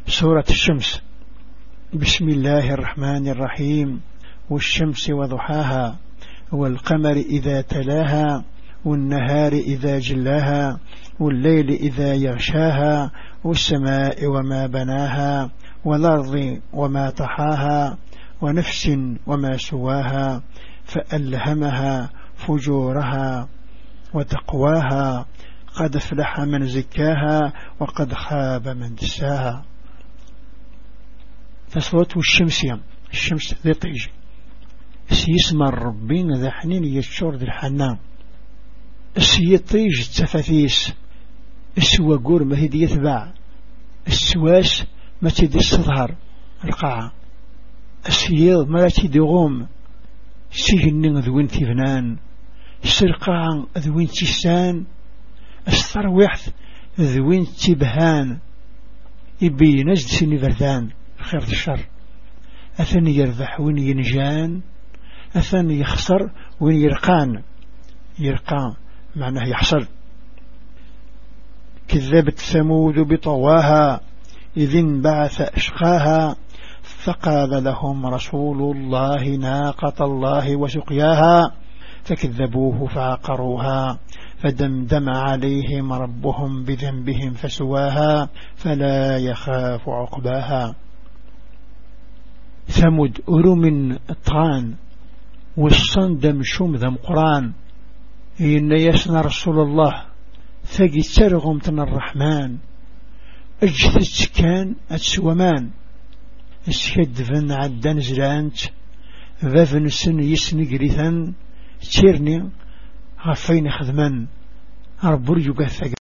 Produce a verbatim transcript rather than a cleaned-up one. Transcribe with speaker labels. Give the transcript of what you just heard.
Speaker 1: سورة الشمس. بسم الله الرحمن الرحيم. والشمس وضحاها والقمر إذا تلاها والنهار إذا جلاها والليل إذا يغشاها والسماء وما بناها والأرض وما طحاها ونفس وما سواها فألهمها فجورها وتقواها قد افلح من زكاها وقد خاب من دساها. فسورة الشمس الشمس ذي طيج سيسمى الربين ذا حنين يشور ذي الحنان السيطيج التفاثيس السوا قور ما هدي يتباع السواس ما تدي الصظهر القاعة السيض ما لا تدي غوم سيهنن ذوين تفنان السرقاع ذوين تسان الثروحث ذوين تبهان يبي نجد سني بردان خير الشر أثني يربح وين ينجان أثني يخسر وين يرقان يرقان معناه يحصل. كذبت ثمود بطواها إذ انبعث أشقاها فقال لهم رسول الله ناقة الله وسقياها فكذبوه فعقروها فدمدم عليهم ربهم بذنبهم فسواها فلا يخاف عقباها. ثمود أرو من الطغان والصندم شم ذم قران إن يسنى رسول الله ثقي ترغم من الرحمن أجثت كان أتسومان اسكدفن عدن زلانت فافن سن يسن قريثا تيرني غفين خدمان ربور يقثق